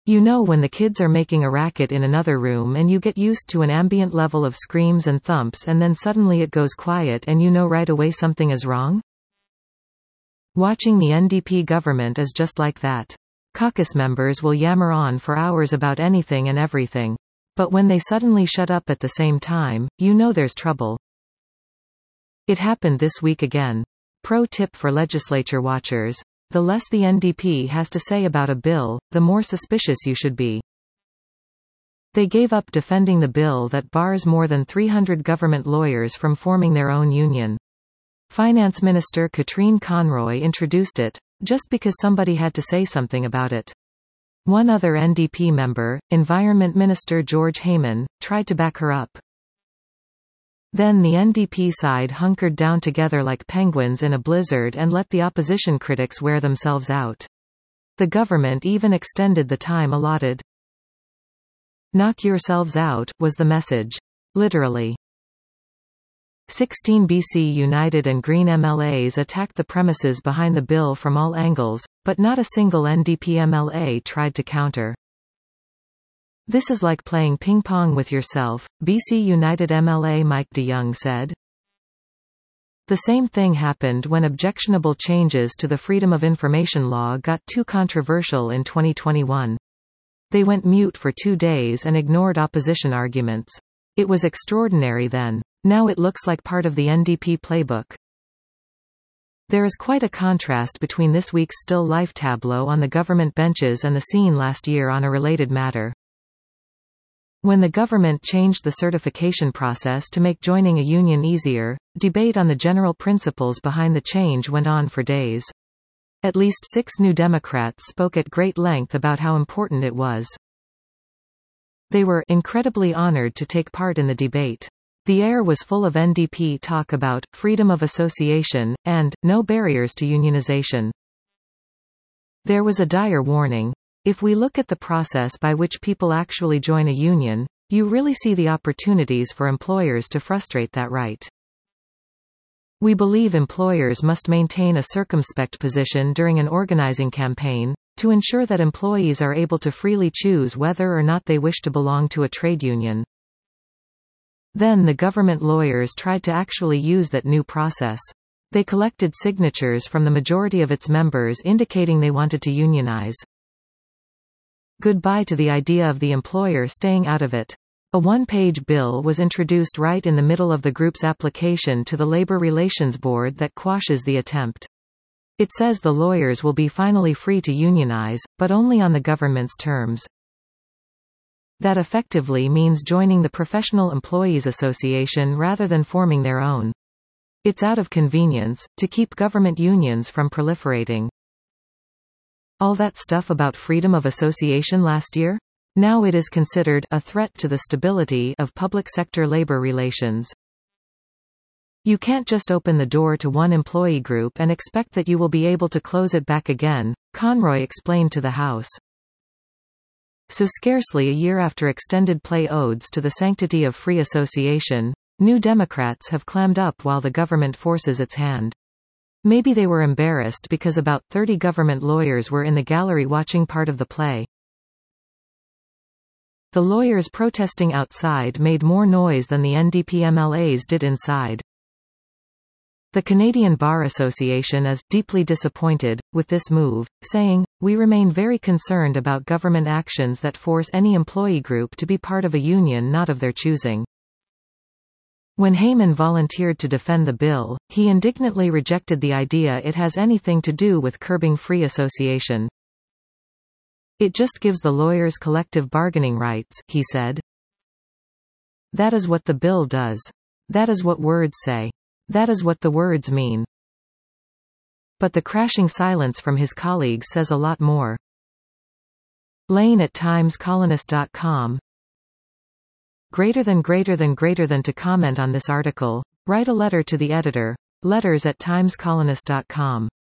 You know when the kids are making a racket in another room and you get used to an ambient level of screams and thumps and then suddenly it goes quiet and you know right away something is wrong? Watching the NDP government is just like that. Caucus members will yammer on for hours about anything and everything. But when they suddenly shut up at the same time, you know there's trouble. It happened this week again. Pro tip for legislature watchers: the less the NDP has to say about a bill, the more suspicious you should be. They gave up defending the bill that bars more than 300 government lawyers from forming their own union. Finance Minister Katrine Conroy introduced it, just because somebody had to say something about it. One other NDP member, Environment Minister George Heyman, tried to back her up. Then the NDP side hunkered down together like penguins in a blizzard and let the opposition critics wear themselves out. The government even extended the time allotted. Knock yourselves out, was the message. Literally. 16 BC United and Green MLAs attacked the premises behind the bill from all angles, but not a single NDP MLA tried to counter. This is like playing ping-pong with yourself, BC United MLA Mike de Jong said. The same thing happened when objectionable changes to the Freedom of Information law got too controversial in 2021. They went mute for 2 days and ignored opposition arguments. It was extraordinary then. Now it looks like part of the NDP playbook. There is quite a contrast between this week's still life tableau on the government benches and the scene last year on a related matter. When the government changed the certification process to make joining a union easier, debate on the general principles behind the change went on for days. At least 6 New Democrats spoke at great length about how important it was. They were incredibly honored to take part in the debate. The air was full of NDP talk about freedom of association and no barriers to unionization. There was a dire warning. If we look at the process by which people actually join a union, you really see the opportunities for employers to frustrate that right. We believe employers must maintain a circumspect position during an organizing campaign, to ensure that employees are able to freely choose whether or not they wish to belong to a trade union. Then the government lawyers tried to actually use that new process. They collected signatures from the majority of its members indicating they wanted to unionize. Goodbye to the idea of the employer staying out of it. A one-page bill was introduced right in the middle of the group's application to the Labor Relations Board that quashes the attempt. It says the lawyers will be finally free to unionize, but only on the government's terms. That effectively means joining the Professional Employees Association rather than forming their own. It's out of convenience, to keep government unions from proliferating. All that stuff about freedom of association last year? Now it is considered a threat to the stability of public sector labor relations. You can't just open the door to one employee group and expect that you will be able to close it back again, Conroy explained to the House. So scarcely a year after extended play odes to the sanctity of free association, New Democrats have clammed up while the government forces its hand. Maybe they were embarrassed because about 30 government lawyers were in the gallery watching part of the play. The lawyers protesting outside made more noise than the NDP MLAs did inside. The Canadian Bar Association is deeply disappointed with this move, saying, "We remain very concerned about government actions that force any employee group to be part of a union not of their choosing." When Heyman volunteered to defend the bill, he indignantly rejected the idea it has anything to do with curbing free association. "It just gives the lawyers collective bargaining rights," he said. "That is what the bill does. That is what words say. That is what the words mean." But the crashing silence from his colleagues says a lot more. Lane at timescolonist.com. Greater than to comment on this article, write a letter to the editor. Letters@timescolonist.com.